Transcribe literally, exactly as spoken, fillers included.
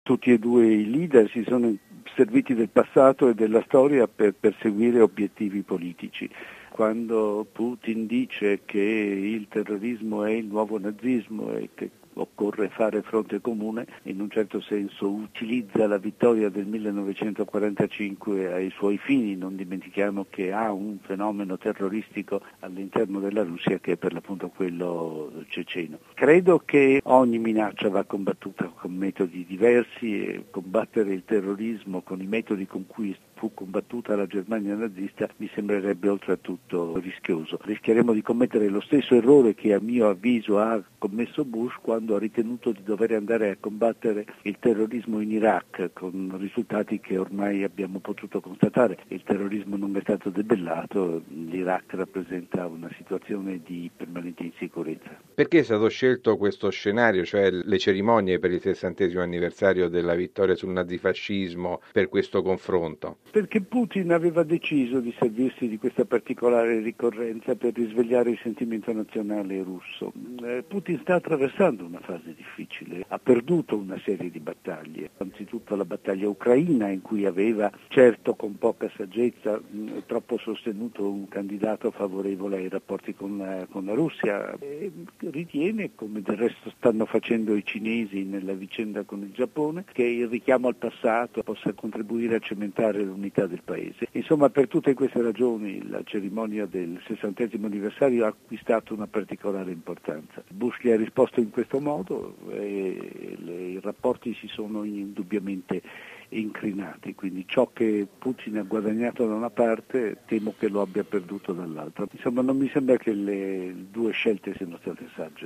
Tutti e due i leader si sono serviti del passato e della storia per perseguire obiettivi politici. Quando Putin dice che il terrorismo è il nuovo nazismo e che occorre fare fronte comune, in un certo senso utilizza la vittoria del millenovecentoquarantacinque ai suoi fini. Non dimentichiamo che ha un fenomeno terroristico all'interno della Russia che è per l'appunto quello ceceno. Credo che ogni minaccia va combattuta con metodi diversi e combattere il terrorismo con i metodi con cui fu combattuta la Germania nazista mi sembrerebbe oltretutto rischioso. Rischieremo di commettere lo stesso errore che a mio avviso ha commesso Bush quando ha ritenuto di dover andare a combattere il terrorismo in Iraq, con risultati che ormai abbiamo potuto constatare. Il terrorismo non è stato debellato, l'Iraq rappresenta una situazione di permanente insicurezza. Perché è stato scelto questo scenario, cioè le cerimonie per il sessantesimo anniversario della vittoria sul nazifascismo, per questo confronto? Perché Putin aveva deciso di servirsi di questa particolare ricorrenza per risvegliare il sentimento nazionale russo. Eh, Putin sta attraversando una fase difficile, ha perduto una serie di battaglie, anzitutto la battaglia ucraina in cui aveva, certo con poca saggezza, mh, troppo sostenuto un candidato favorevole ai rapporti con la, con la Russia e ritiene, come del resto stanno facendo i cinesi nella vicenda con il Giappone, che il richiamo al passato possa contribuire a cementare l'unità del paese. Insomma, per tutte queste ragioni la cerimonia del sessantesimo anniversario ha acquistato una particolare importanza. Bush gli ha risposto in questo modo e le, i rapporti si sono indubbiamente incrinati, quindi ciò che Putin ha guadagnato da una parte temo che lo abbia perduto dall'altra. Insomma, non mi sembra che le due scelte siano state sagge.